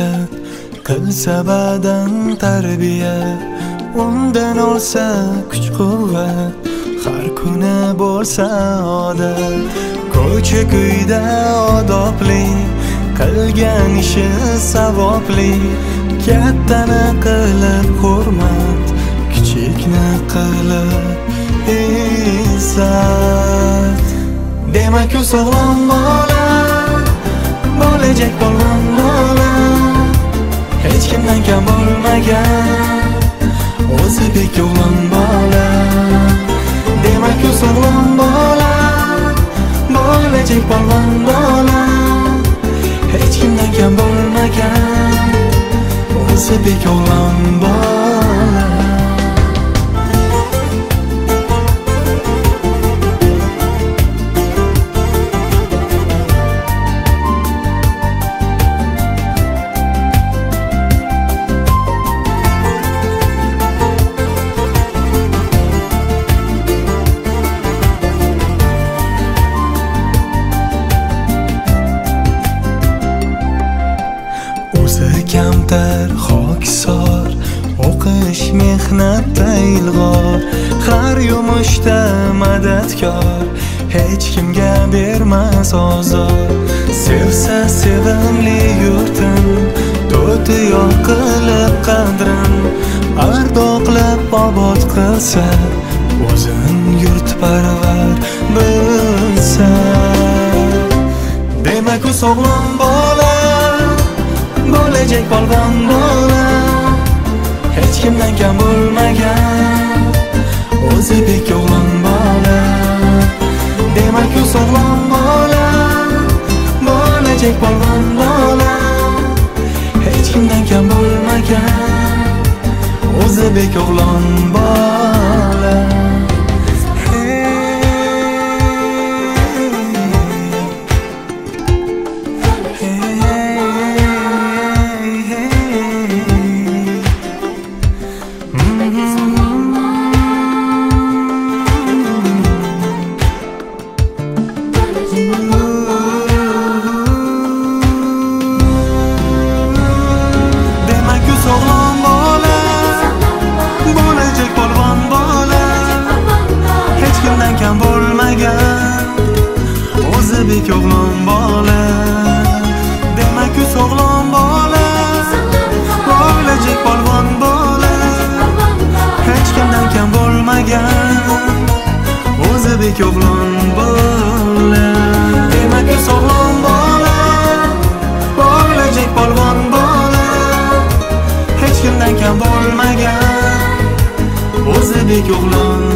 niyat, qilsa badan tarbiya, undan olsa kuch quvvat, har kuni bo'lsa odat. Ko'cha kuyda odobli, qilgan ishi savobli, kattani qilib hurmat, kichikni qilib izzat. Demak u sog'lom bola, bo'lajak polvon bola, hech kimdan kam bo'lmagan, o'zi beko'g'lon bola. Demak u sog'lom bola, bo'lajak polvon bola, hech kimdan kam bo'lmagan, o'zi beko'g'lon bola. Kamtar xokisor, o'qish mehnatda ilg'or, har yumushda madadkor, hech kimga bermas ozor. Sevsa sevimli yurtim, to'ti yoqilib qadrim, ardoqlab obod qilsa, o'zin yurtparvar bilsa. Demak u sog'lom bola, bo'lajak polvon bola, hech kimdan kam bo'lmagan, o'zi beko'g'lon bola. Demak u sog'lom bola, bo'lajak polvon bola, hech kimdan kam bo'lmagan, o'zi beko'g'lon bola. Beko'g'lon bola, demak u sog'lom bola, bo'lajak polvon bola, hech kimdan kam bo'lmagan, o'zi beko'g'lon bola. Demak u sog'lom bola, bo'lajak polvon bola, hech kimdan kam bo'lmagan, o'zi beko'g'lon